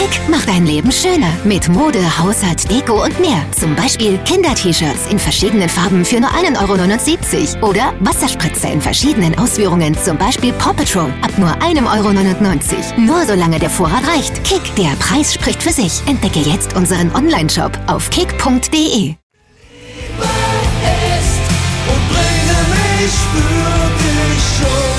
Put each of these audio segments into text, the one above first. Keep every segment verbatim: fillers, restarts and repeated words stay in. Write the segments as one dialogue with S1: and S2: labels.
S1: Kick macht dein Leben schöner. Mit Mode, Haushalt, Deko und mehr. Zum Beispiel Kinder-T-Shirts in verschiedenen Farben für nur ein Euro neunundsiebzig. Oder Wasserspritzer in verschiedenen Ausführungen. Zum Beispiel Paw Patrol ab nur ein Euro neunundneunzig. Nur solange der Vorrat reicht. Kick, der Preis spricht für sich. Entdecke jetzt unseren Online-Shop auf kick punkt de.
S2: Spür dich schon.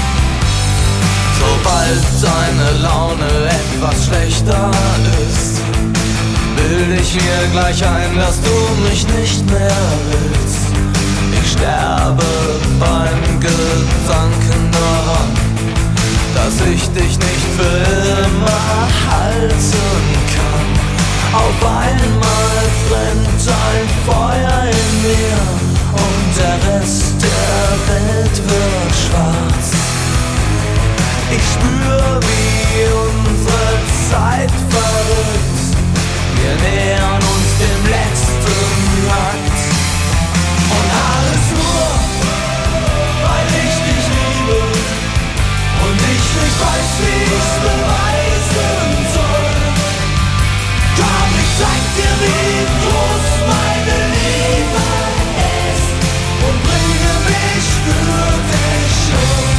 S2: Sobald deine Laune etwas schlechter ist, bilde ich mir gleich ein, dass du mich nicht mehr willst. Ich sterbe beim Gedanken daran, dass ich dich nicht für immer halten kann. Auf einmal brennt ein Feuer in mir und der Rest der Welt wird schwarz. Ich spür, wie unsere Zeit verrückt. Wir nähern uns dem letzten Akt. Und alles nur, weil ich dich liebe und ich nicht weiß, wie ich's beweisen soll. Komm, ich zeig dir, wie groß meine Liebe ist und bringe mich für dich um.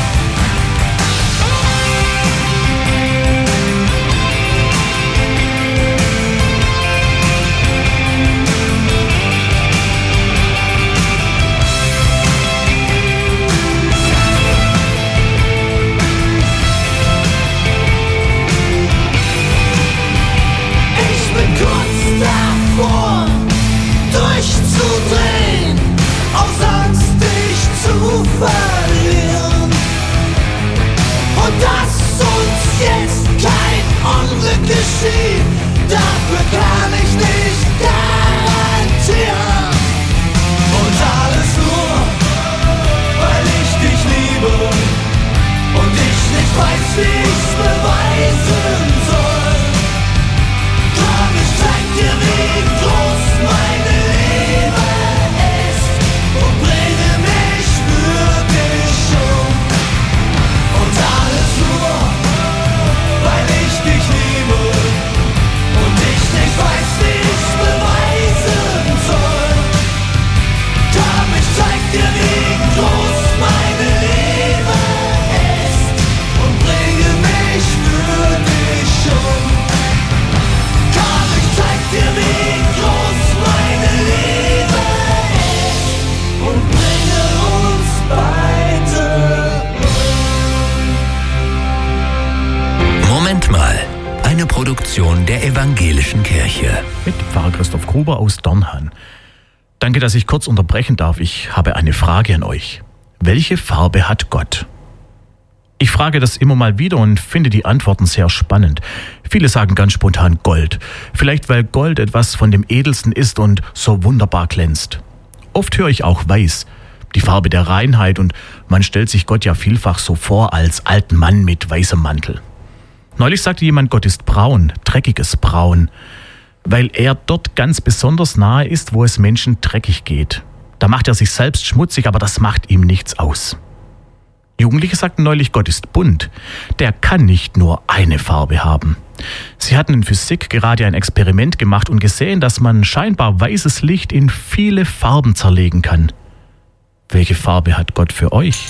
S2: Durchzudrehen, aus Angst dich zu verlieren. Und dass uns jetzt kein Unglück geschieht, dafür kann ich nicht garantieren. Und alles nur, weil ich dich liebe und ich nicht weiß, wie ich's beweisen soll. Komm, ich zeig dir, wie groß meine Liebe ist und bringe mich für dich um. Und alles nur, weil ich dich liebe und ich nicht weiß, wie ich's beweisen soll. Komm, ich zeig dir, wie groß meine Liebe ist und bringe mich für dich um. Komm, ich zeig dir, wie groß meine Liebe ist und bringe uns beide um.
S3: Moment mal, eine Produktion der Evangelischen Kirche.
S4: Mit Pfarrer Christoph Gruber aus Dornhan. Danke, dass ich kurz unterbrechen darf. Ich habe eine Frage an euch. Welche Farbe hat Gott? Ich frage das immer mal wieder und finde die Antworten sehr spannend. Viele sagen ganz spontan Gold. Vielleicht weil Gold etwas von dem Edelsten ist und so wunderbar glänzt. Oft höre ich auch Weiß, die Farbe der Reinheit, und man stellt sich Gott ja vielfach so vor als alten Mann mit weißem Mantel. Neulich sagte jemand, Gott ist braun, dreckiges Braun, weil er dort ganz besonders nahe ist, wo es Menschen dreckig geht. Da macht er sich selbst schmutzig, aber das macht ihm nichts aus. Jugendliche sagten neulich, Gott ist bunt. Der kann nicht nur eine Farbe haben. Sie hatten in Physik gerade ein Experiment gemacht und gesehen, dass man scheinbar weißes Licht in viele Farben zerlegen kann. Welche Farbe hat Gott für euch?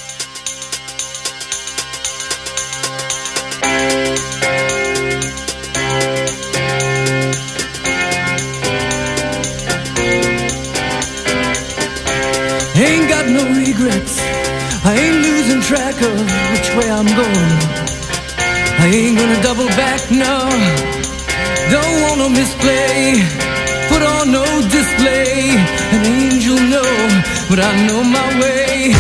S5: Ain't got no regrets. I ain't losing track of which way I'm going. I ain't gonna double back, no. Don't wanna misplay. Put on no display. An angel, no, but I know my way.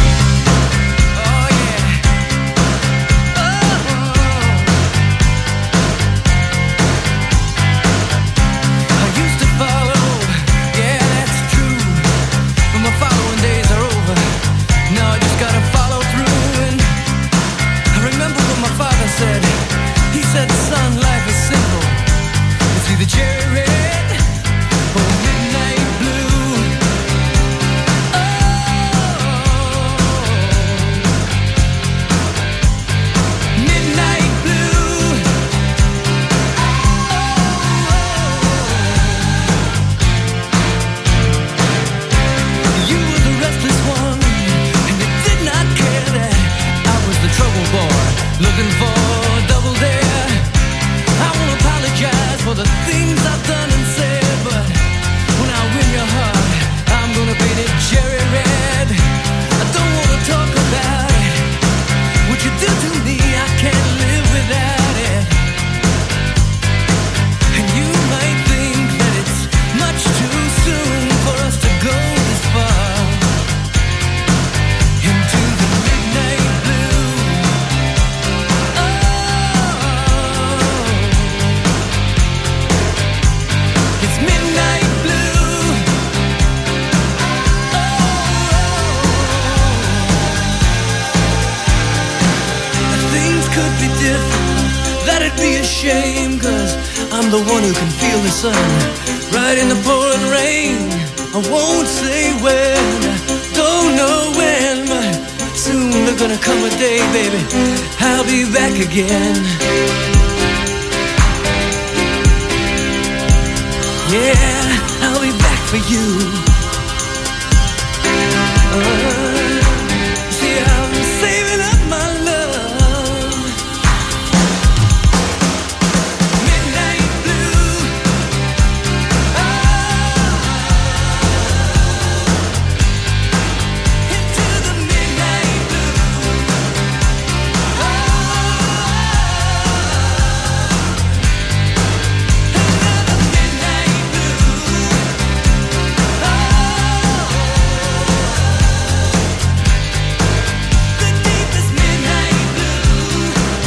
S5: ashamed, cause I'm the one who can feel the sun right in the pouring rain. I won't say when, don't know when, but soon there's gonna come a day, baby, I'll be back again. Yeah, I'll be back for you. Uh, see, I'm saving up my love. Midnight blue. Oh, into the midnight blue. Oh, another midnight blue. The deepest midnight blue.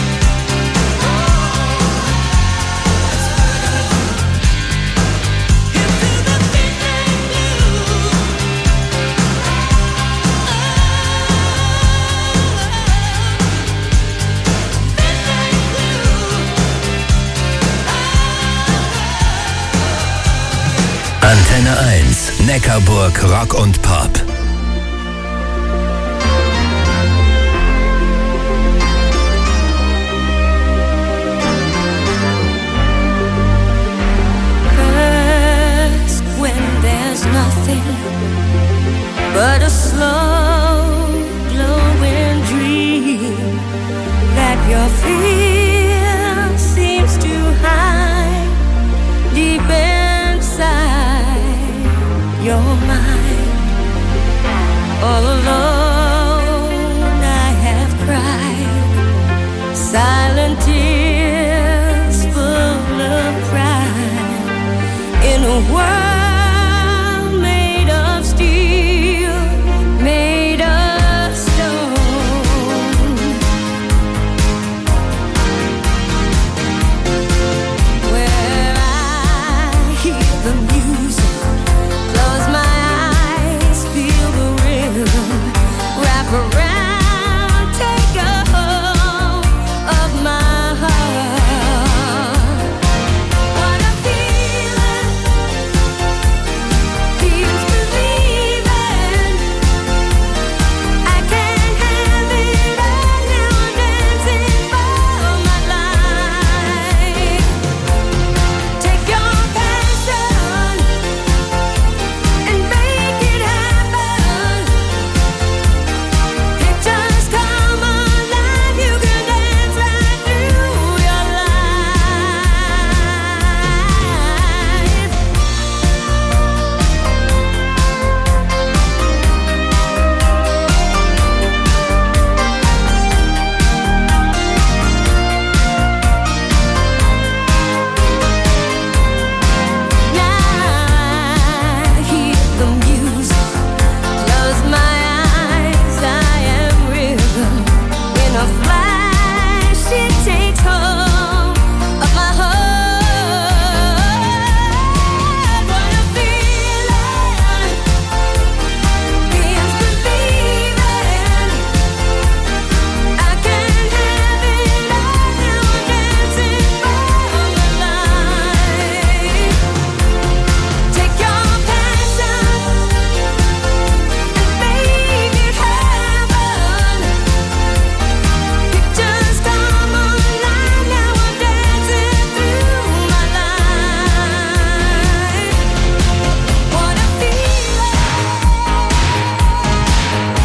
S5: That's what I gotta do. Into the midnight blue.
S3: Antenne eins, Neckarburg Rock und Pop.